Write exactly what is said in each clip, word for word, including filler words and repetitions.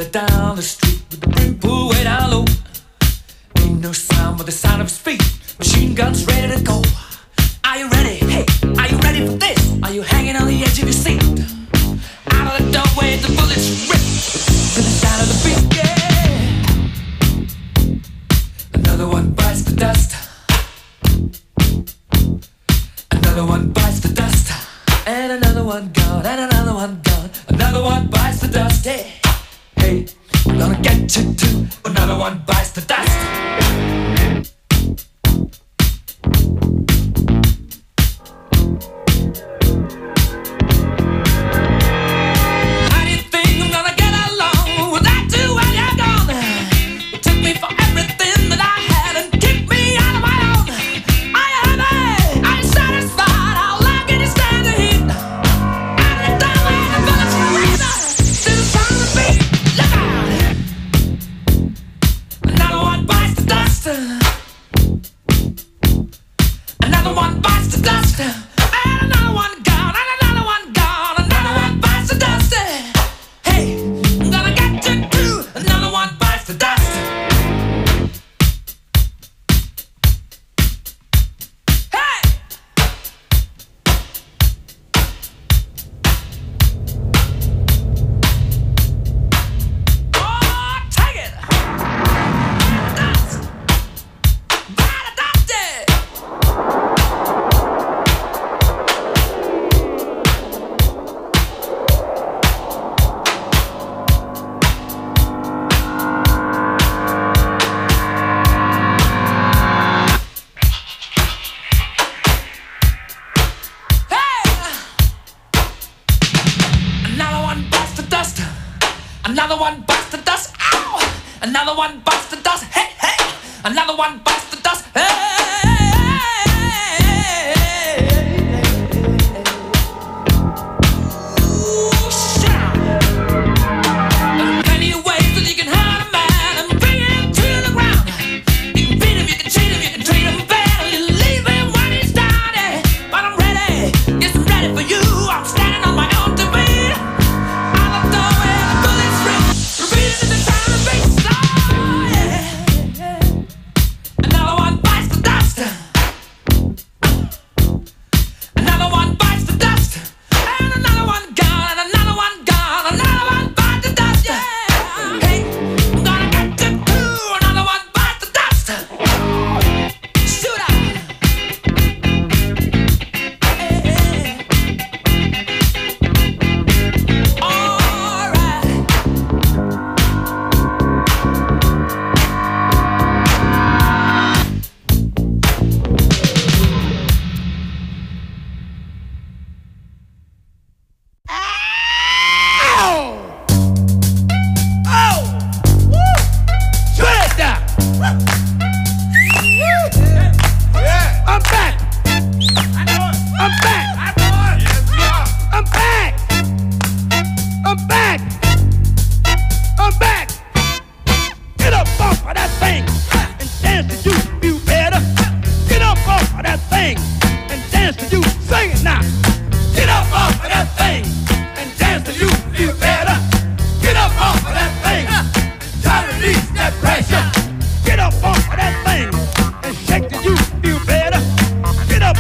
it down the street with the brim pulled way down low. Ain't no sound but the sound of his feet. Machine guns ready to go. Are you ready? Hey, are you ready for this? Are you hanging on the edge of your seat? Out of the doorway, the bullets rip to the sound of the beat. Yeah. Another one bites the dust. Another one bites the dust. And another one gone. And another one gone. Another one bites the dust. Hey, hey, I'm gonna get you too. Another one bites the dust. Another one bites the dust. Ow! Another one bites the dust. Hey, hey! Another one bites the dust. Hey! Ooh, shit! There are plenty of ways that you can hurt a man and bring him to the ground. You can beat him, you can cheat him, you can treat him bad, or you leave him when he's down. Yeah. But I'm ready, yes, I'm ready for you. I'm standing on my own two feet.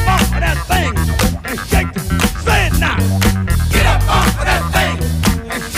Say it now. Get up off of that thing and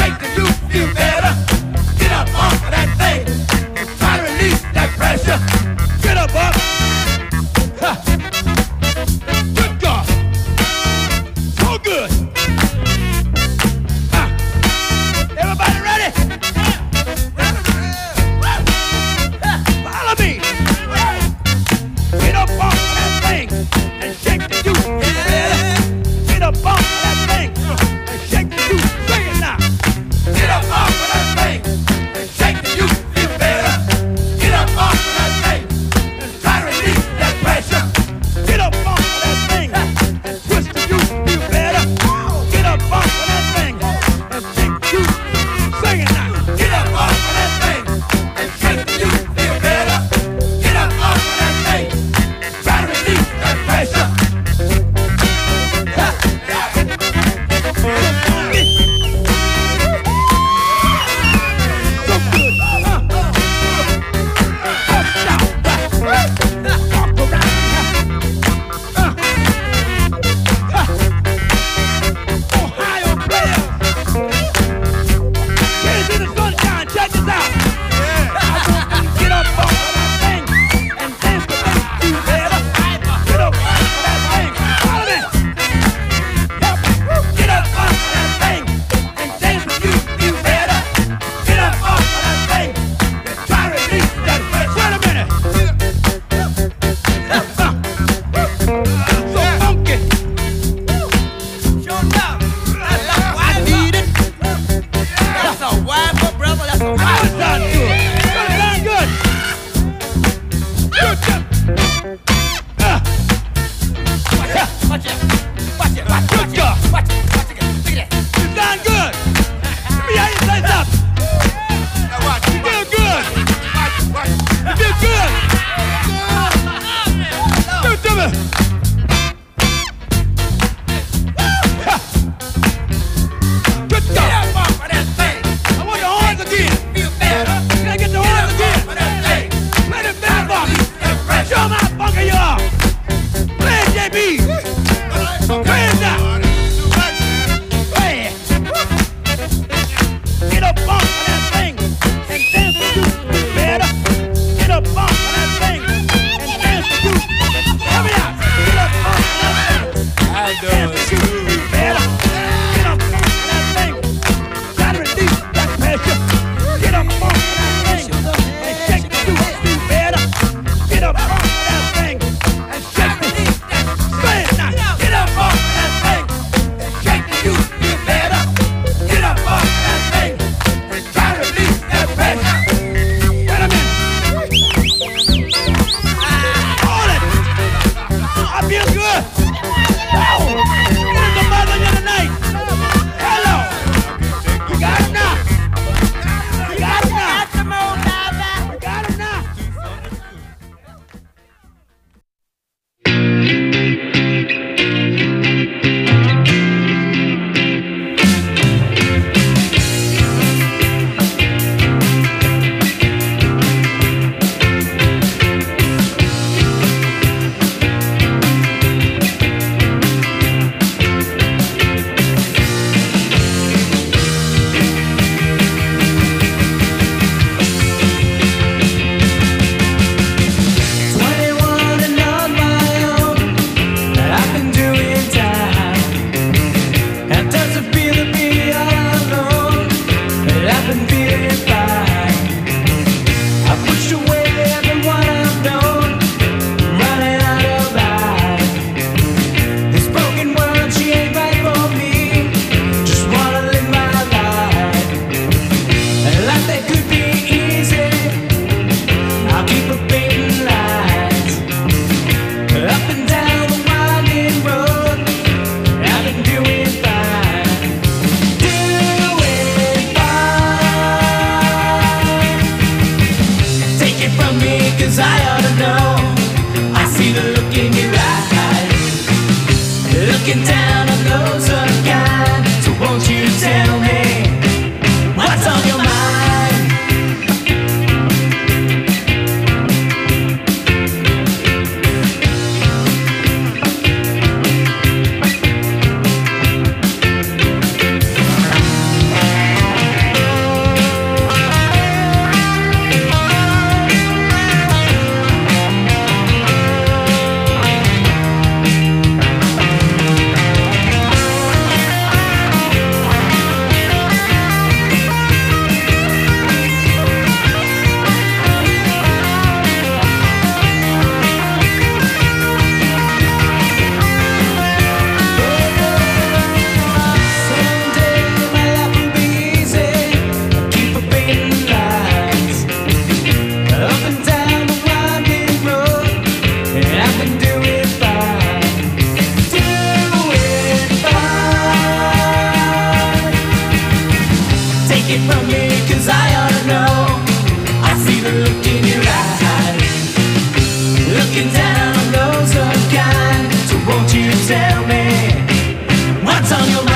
Take it from me, cause I ought to know. I see the look in your eyes, looking down on those unkind. So won't you tell me what's on your mind?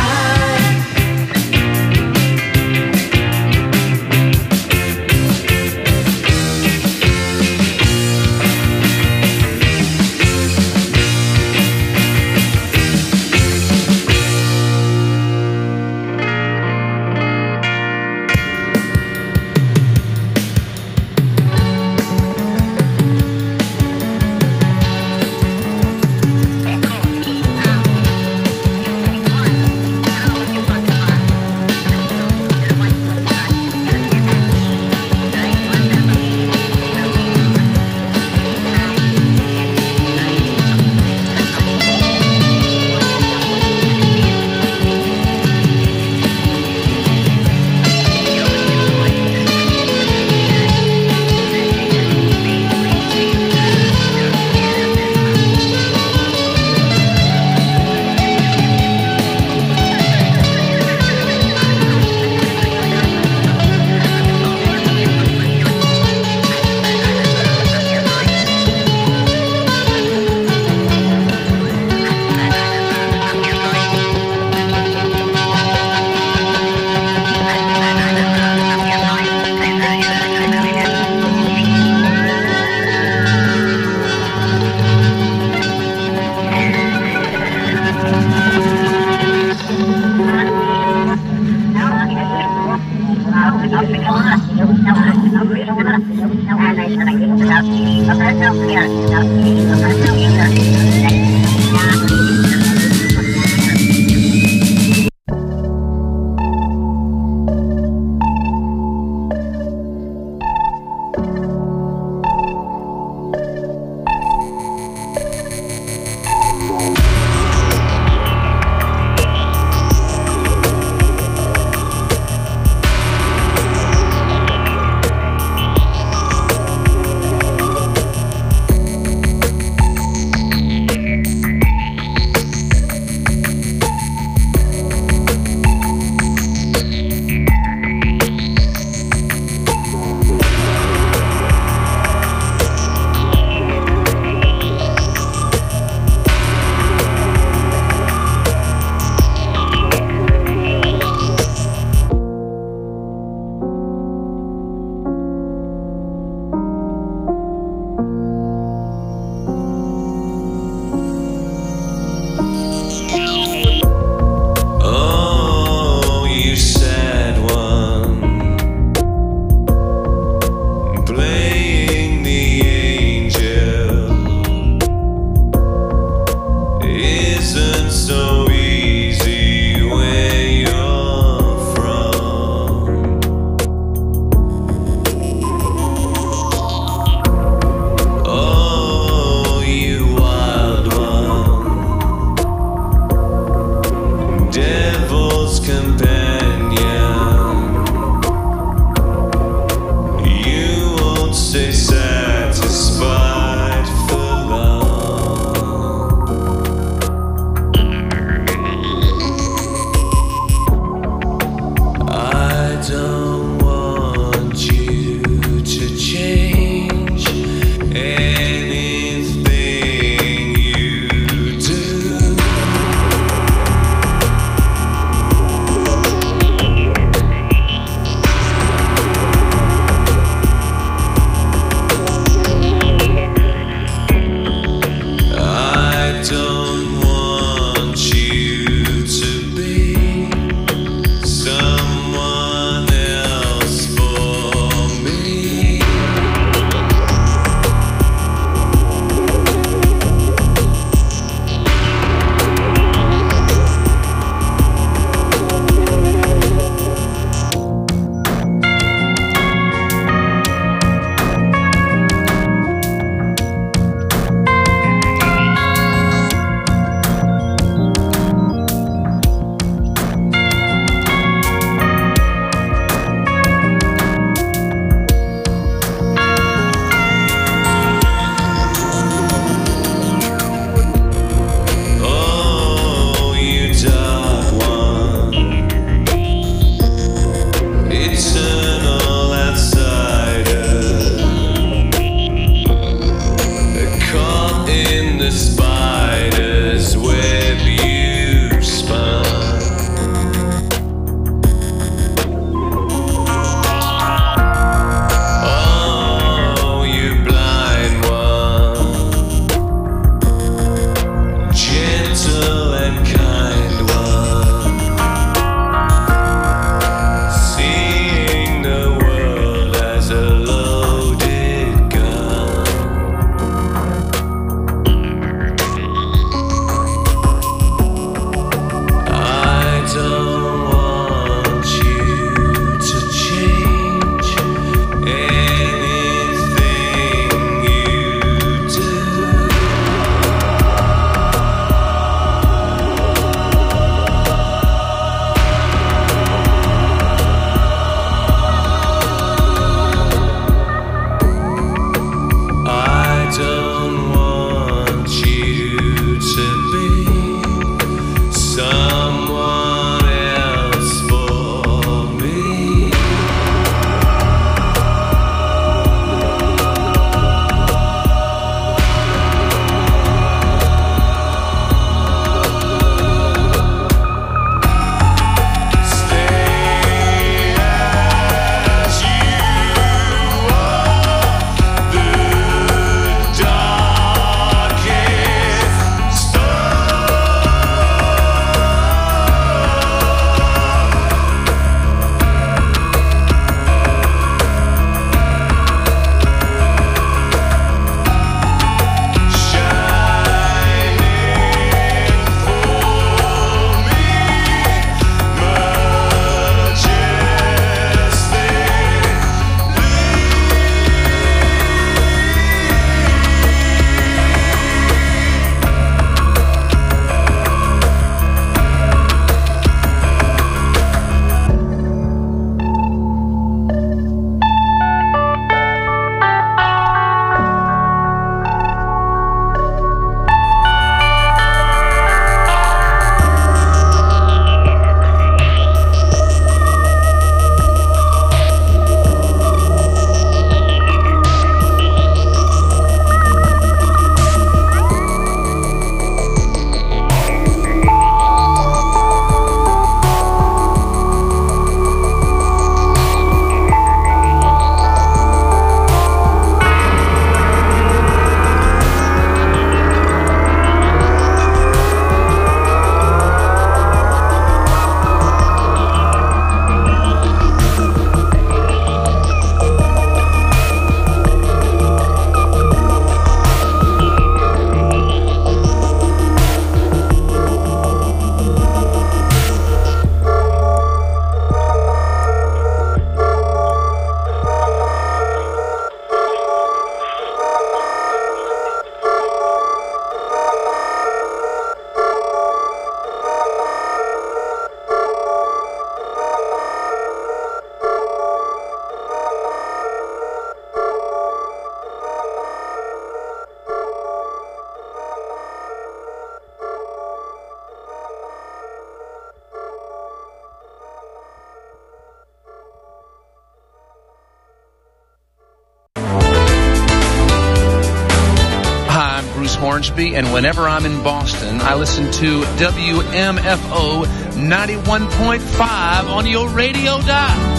Hornsby, and whenever I'm in Boston, I listen to W M F O ninety-one point five on your radio dial.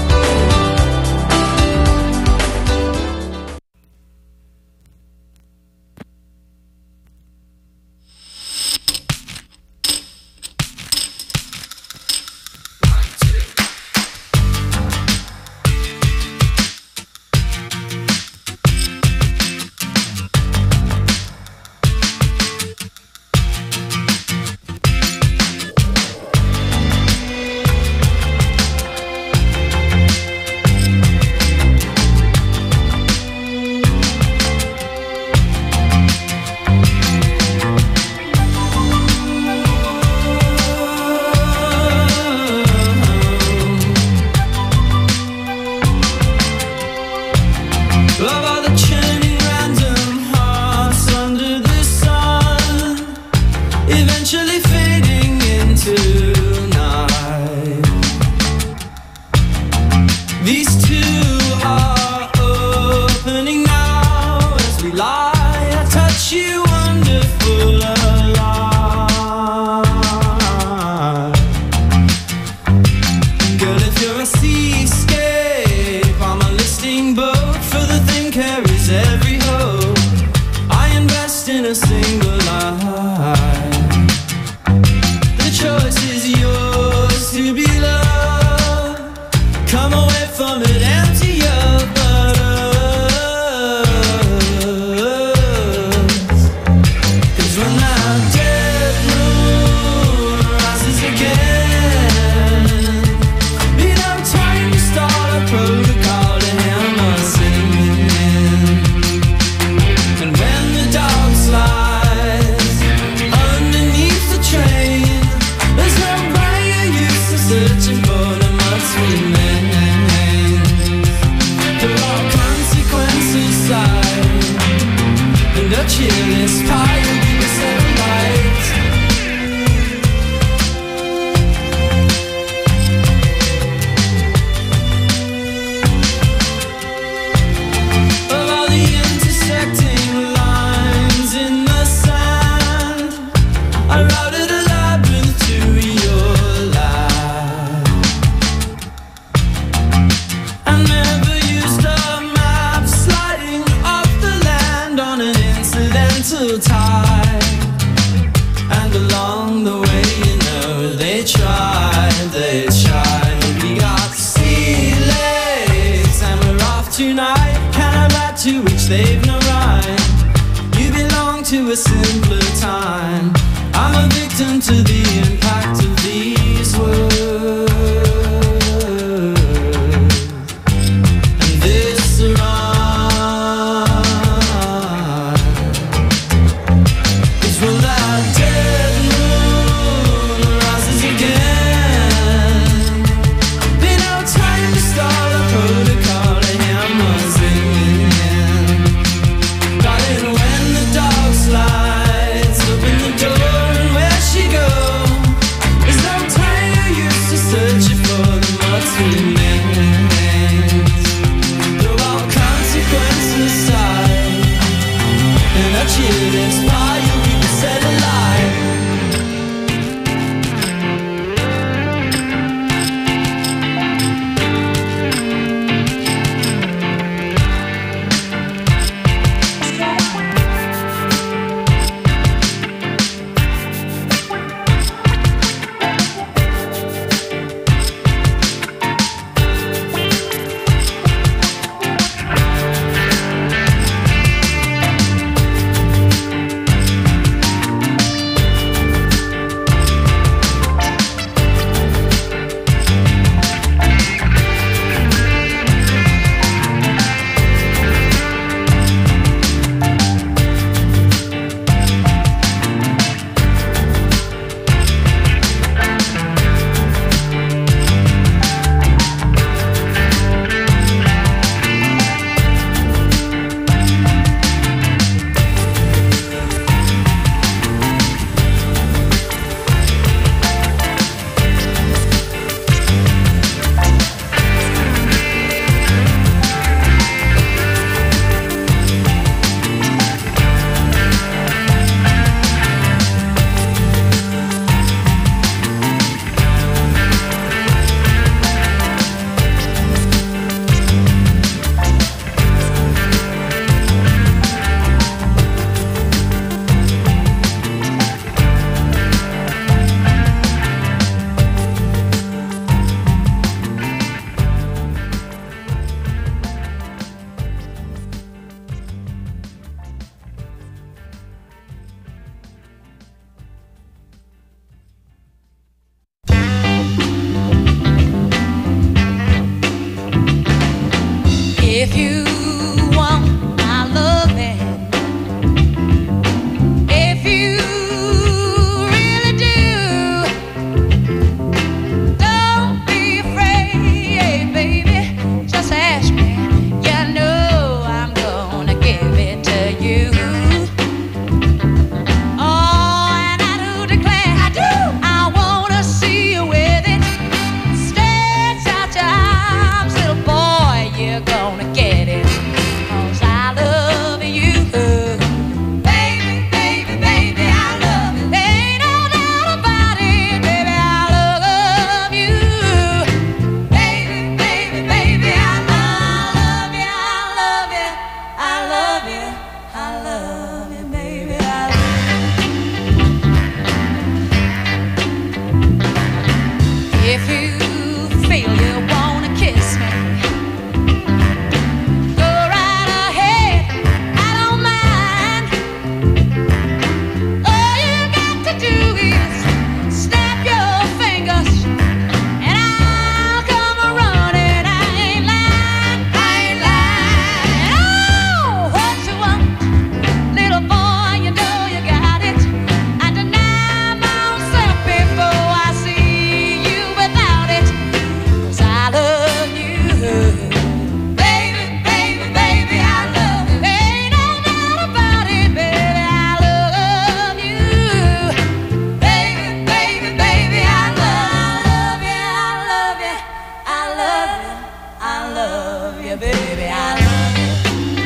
you, baby, I love you.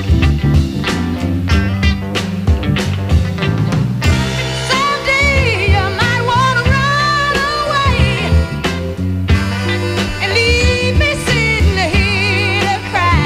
Someday you might wanna run away and leave me sitting here to cry.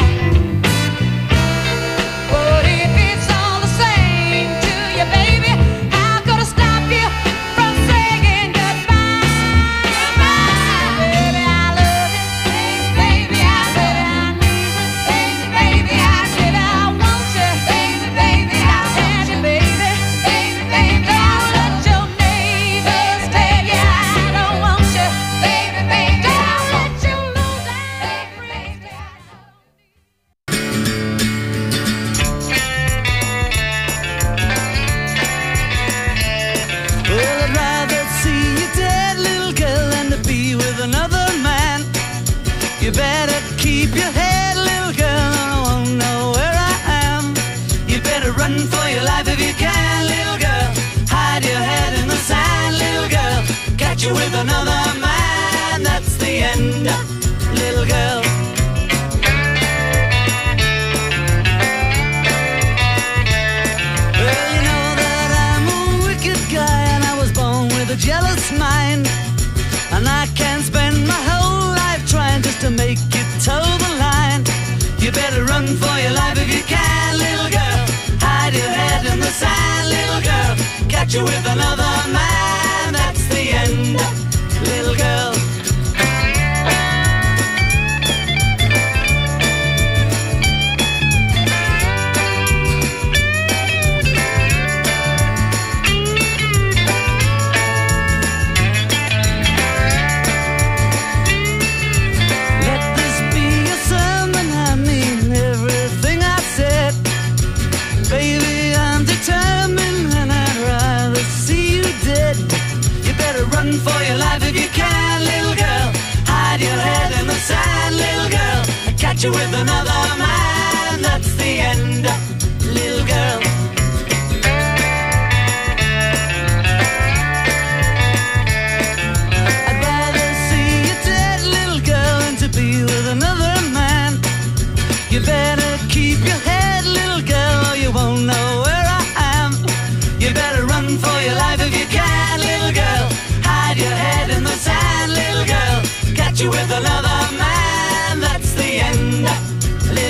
But if it's all the same to you, baby, how could I stop you from saying goodbye? Goodbye, baby, I love you. Baby, I love you, I need you. Baby, I baby, I want you. Baby, baby, I want you, baby. Baby, baby, don't let your neighbors tell you I don't want you. Baby, baby, don't let you lose that breeze. Well, I'd rather see you dead, little girl, than to be with another man. You better keep your head, little girl, and I won't know where I am. You better run for your life if you can, little girl. Hide your head in the sand, little girl. Catch you with another man, that's the end, little girl. Well, you know that I'm a wicked guy, and I was born with a jealous mind. And I can't spend my whole life trying just to make you toe the line. You better run for your life if you can, little girl. Hide your head in the sand, little girl. Catch you with another man, that's the end, little girl. Let this be a sermon, I mean everything I said. Baby, I'm determined and I'd rather see you dead. You better run for your life if you can, little girl. Hide your head in the sand, little girl. Catch you with another man, that's the end, little girl. I'd rather see you dead, little girl, than to be with another man. You better keep your head, little girl, or you won't know where I am. You better run for your life if you can, little girl. Hide your head in the sand, little girl. Catch you with another man, that's the end, little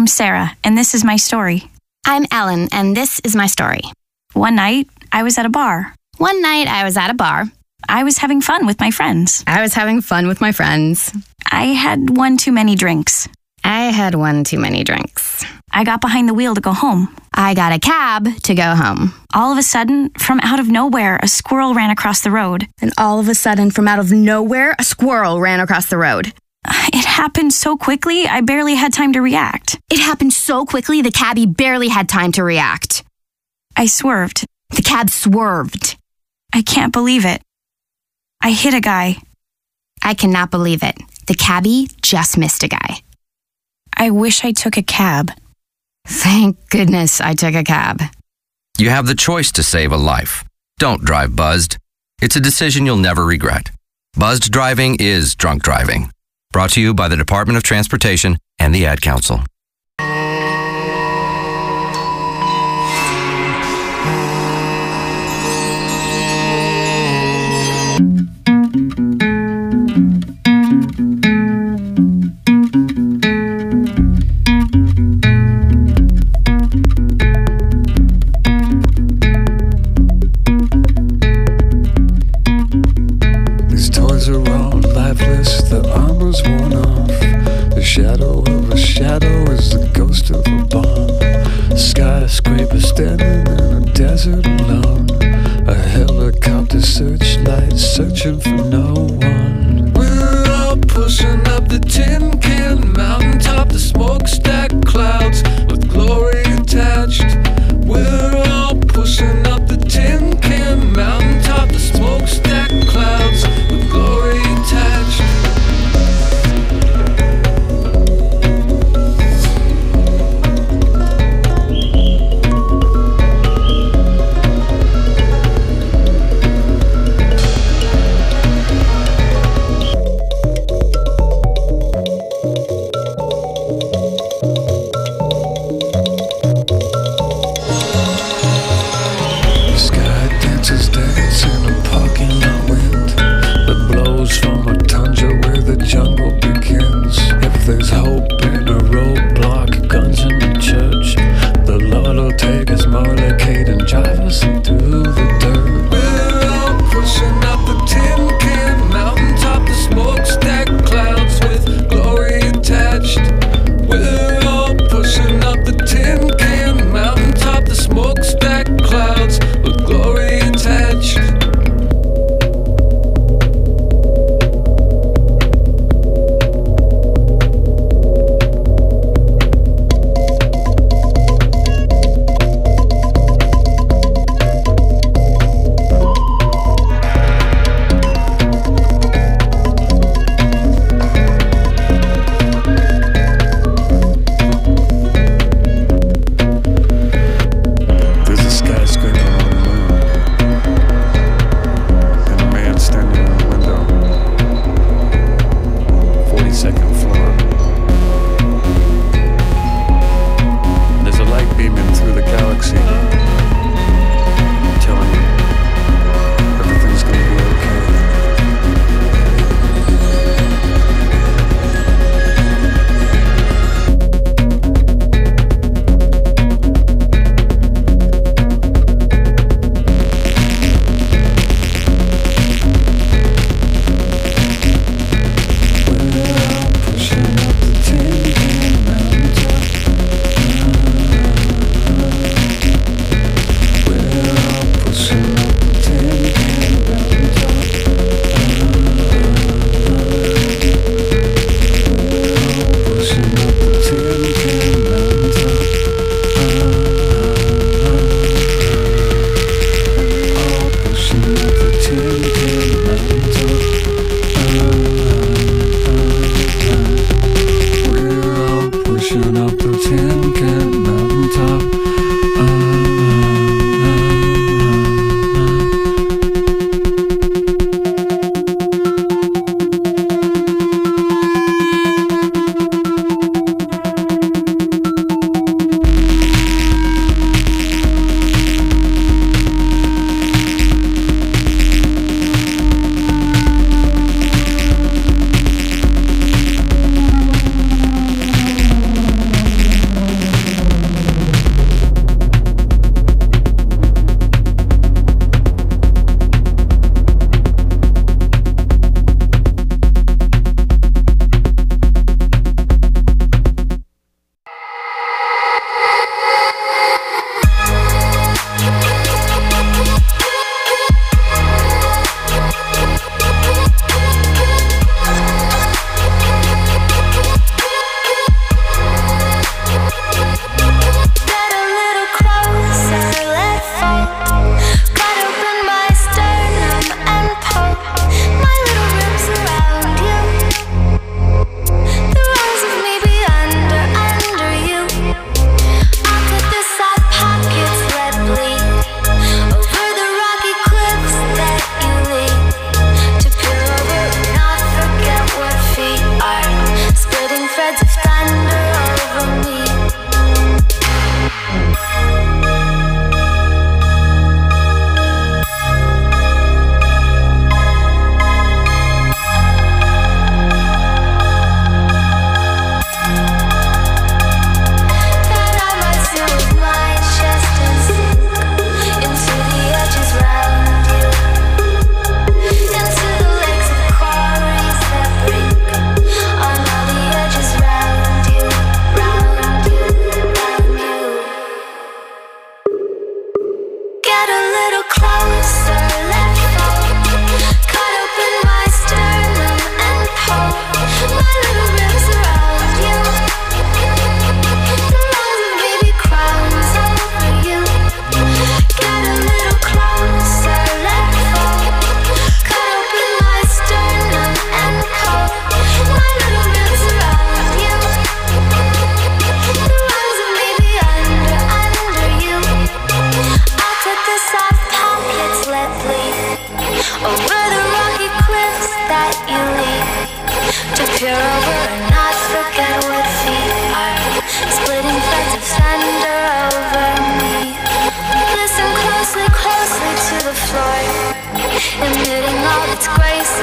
I'm Sarah, and this is my story. I'm Ellen, and this is my story. One night, I was at a bar. One night, I was at a bar. I was having fun with my friends. I was having fun with my friends. I had one too many drinks. I had one too many drinks. I got behind the wheel to go home. I got a cab to go home. All of a sudden, from out of nowhere, a squirrel ran across the road. And all of a sudden, from out of nowhere, a squirrel ran across the road. It happened so quickly, I barely had time to react. It happened so quickly, the cabbie barely had time to react. I swerved. The cab swerved. I can't believe it. I hit a guy. I cannot believe it. The cabbie just missed a guy. I wish I took a cab. Thank goodness I took a cab. You have the choice to save a life. Don't drive buzzed. It's a decision you'll never regret. Buzzed driving is drunk driving. Brought to you by the Department of Transportation and the Ad Council. These toys are all lifeless, the armor's worn off. The shadow of a shadow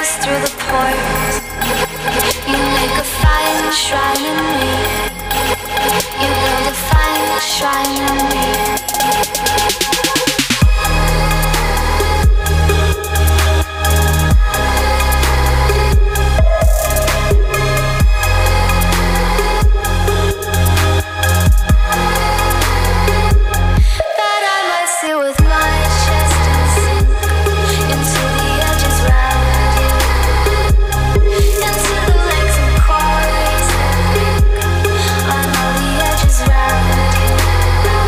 rise through the pores. You make a fine shrine in me. You build a fine shrine in me. Round you.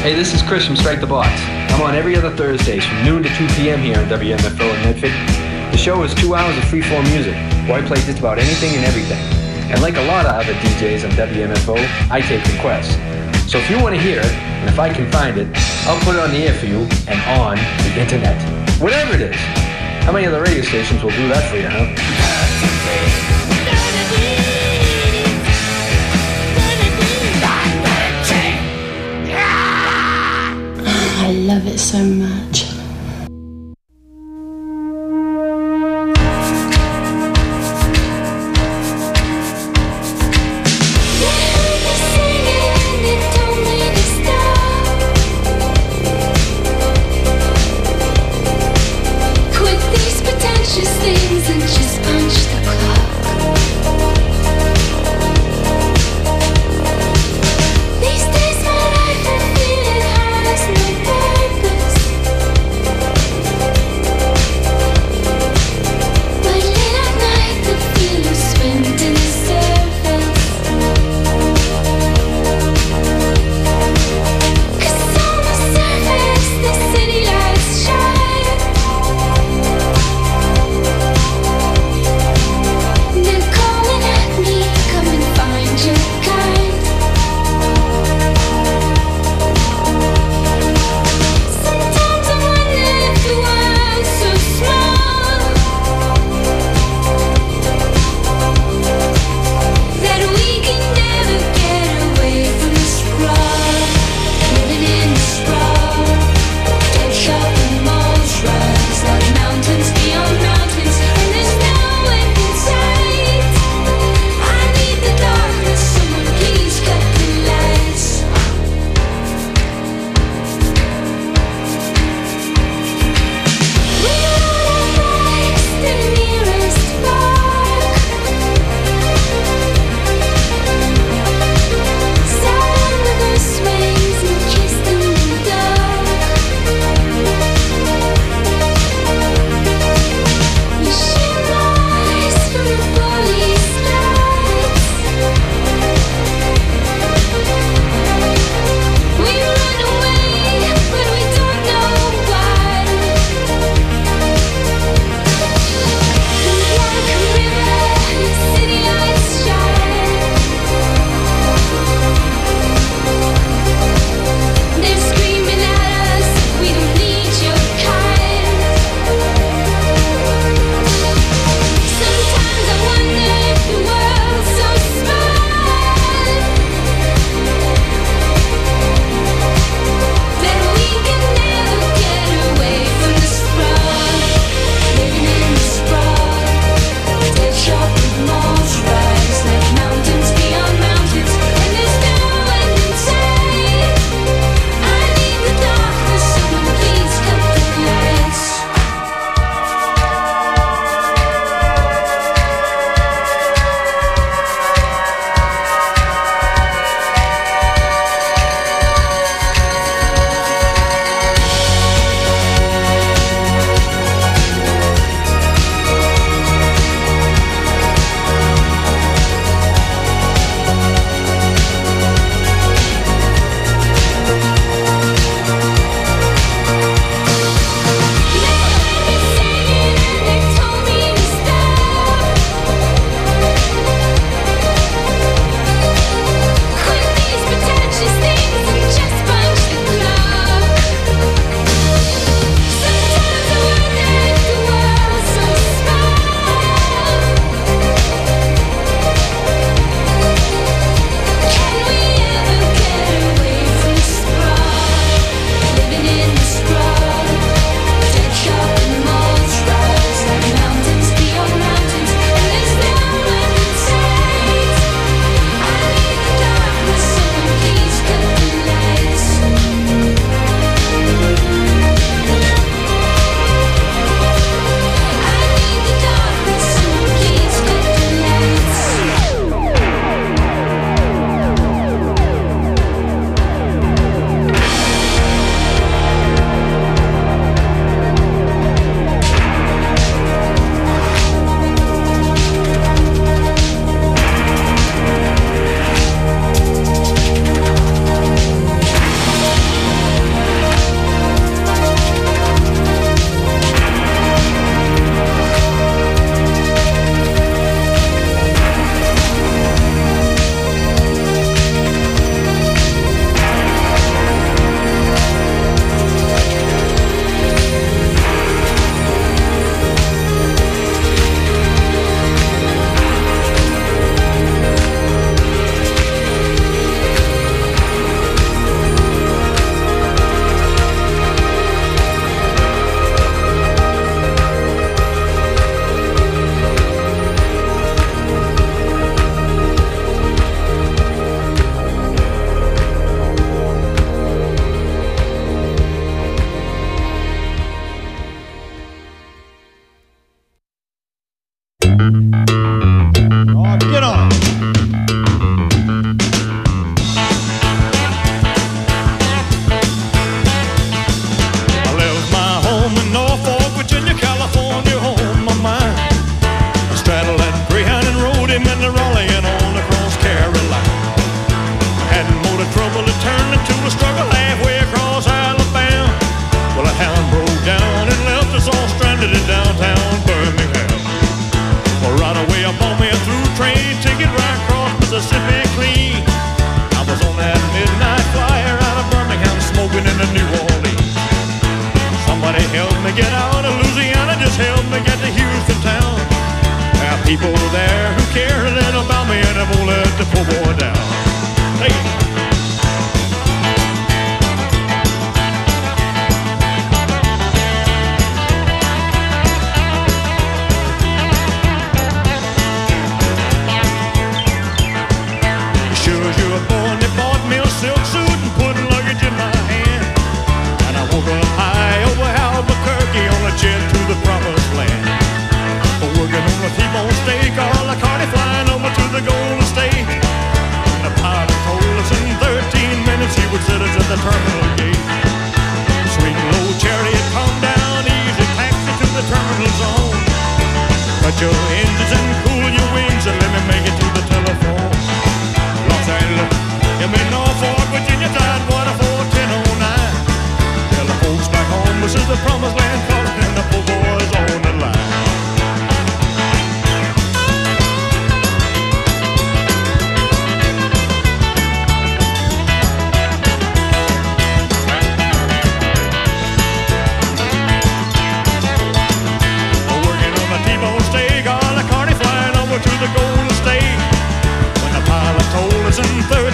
Hey, this is Chris from Strike the Box. I'm on every other Thursdays from noon to two p.m. here on W M F O in Medford. The show is two hours of free-form music, where I play just about anything and everything. And like a lot of other D Js on W M F O, I take requests. So if you want to hear it, and if I can find it, I'll put it on the air for you and on the internet. Whatever it is. How many other radio stations will do that for you, huh? I love it so much. These days my life I feel it has no purpose.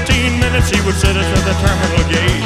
fifteen minutes he would sit us at the terminal gate.